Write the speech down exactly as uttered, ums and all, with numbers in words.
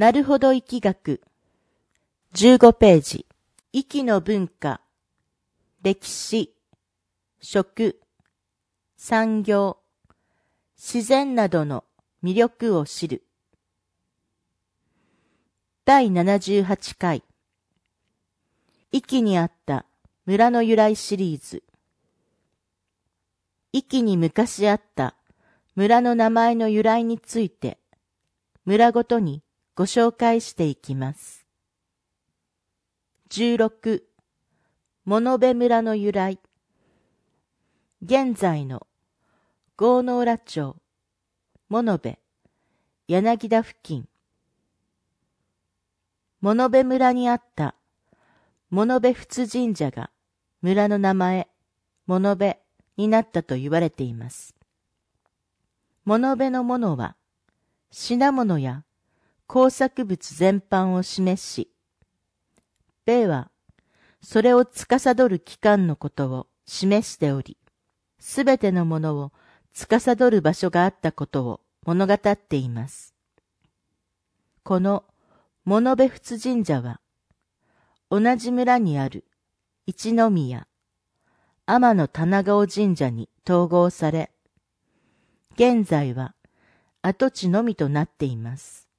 なるほど易学。じゅうごページ。壱岐の文化、歴史、食、産業、自然などの魅力を知る。だいななじゅうはちかい。壱岐にあった村の由来シリーズ。壱岐に昔あった村の名前の由来について、村ごとにご紹介していきます。じゅうろく、物部村の由来。現在の郷ノ浦町、物部、柳田付近。物部村にあった物部仏神社が村の名前、物部になったと言われています。物部の物は品物や工作物全般を示し、部はそれを司る機関のことを示しており、すべてのものを司る場所があったことを物語っています。この物部仏神社は、同じ村にある一宮、天野棚川神社に統合され、現在は跡地のみとなっています。